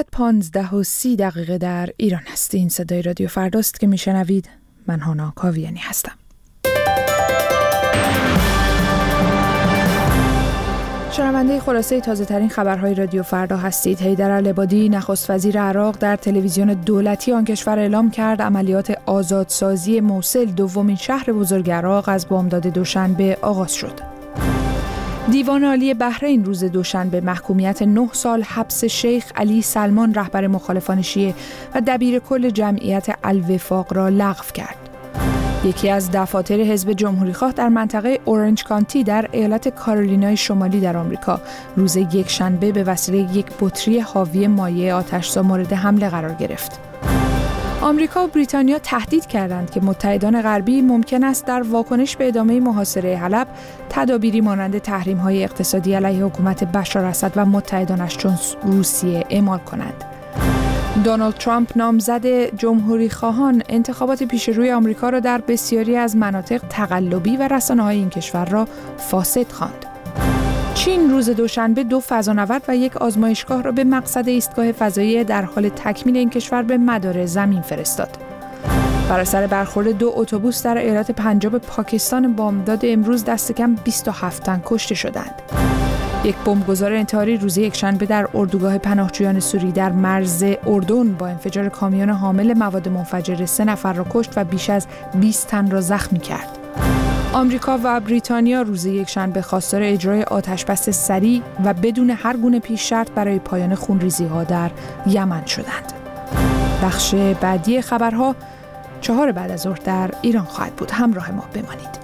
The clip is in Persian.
15:30 در ایران است. این صدای رادیو فرداست که میشنوید. من هانا کاویانی هستم. شنونده خلاصه تازه ترین خبرهای رادیو فردا هستید. حیدر العبادی نخست وزیر عراق در تلویزیون دولتی آن کشور اعلام کرد عملیات آزادسازی موصل، دومین شهر بزرگ عراق، از بامداد دوشنبه آغاز شد. دیوان عالی بحرین روز دوشنبه محکومیت 9 سال حبس شیخ علی سلمان، رهبر مخالفان شیعه و دبیر کل جمعیت الوفاق، را لغو کرد. یکی از دفاتر حزب جمهوری‌خواه در منطقه اورنج کانتی در ایالت کارولینای شمالی در آمریکا روز یکشنبه به وسیله یک بطری حاوی مایع آتش‌زا مورد حمله قرار گرفت. آمریکا و بریتانیا تهدید کردند که متحدان غربی ممکن است در واکنش به ادامه محاصره حلب تدابیری مانند تحریم‌های اقتصادی علیه حکومت بشار اسد و متحدانش چون روسیه اعمال کنند. دونالد ترامپ نامزد جمهوری‌خواهان انتخابات پیشروی آمریکا را در بسیاری از مناطق تقلبی و رسانه‌های این کشور را فاسد خواند. چین روز دوشنبه 2 فضانورد و 1 آزمایشگاه را به مقصد ایستگاه فضایی در حال تکمیل این کشور به مدار زمین فرستاد. بر اثر برخورد 2 اتوبوس در ایالت پنجاب پاکستان بامداد امروز دست کم 27 تن کشته شدند. یک بمبگذار انتحاری روز یکشنبه در اردوگاه پناهجویان سوری در مرز اردن با انفجار کامیون حامل مواد منفجره 3 نفر را کشت و بیش از 20 تن را زخمی کرد. آمریکا و بریتانیا روز یکشنبه خواستار اجرای آتشبس سریع و بدون هر گونه پیش شرط برای پایان خونریزی‌ها در یمن شدند. بخش بعدی خبرها 4 بعد از ظهر در ایران خواهد بود. همراه ما بمانید.